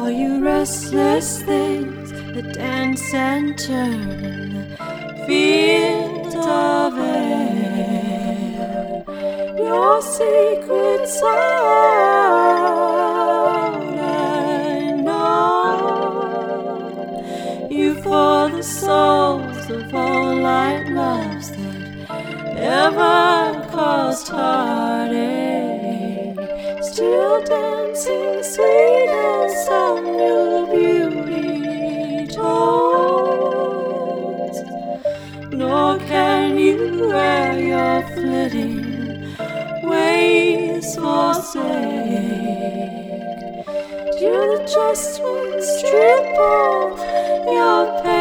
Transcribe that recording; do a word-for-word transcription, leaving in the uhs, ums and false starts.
All you restless things that dance and turn in the field of air, your secret sound I know. You for the souls of all light loves that ever caused heartache, still dancing sweet as some new beauty tones. Nor can you wear your flitting ways forsake, till the just winds strip off your pain.